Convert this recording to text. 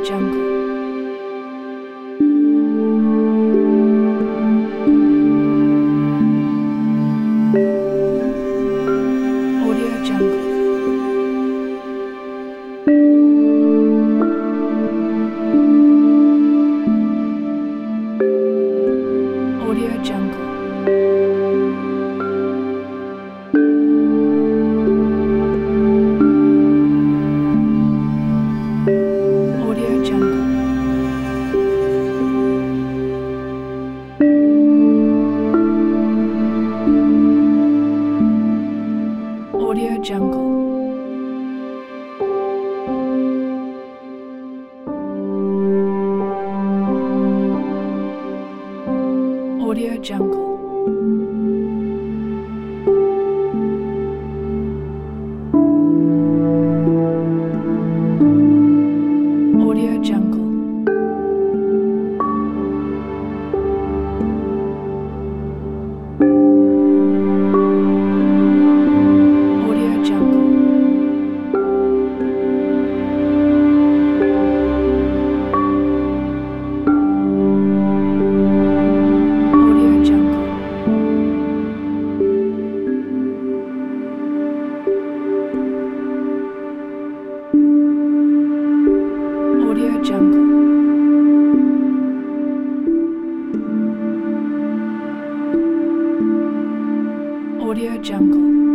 Jungle. Audio Jungle. Audio Jungle. Audio Jungle. Audio Jungle. Audio Jungle. Audio Jungle. Audio Jungle. Audio Jungle. Audio Jungle. Audio Jungle.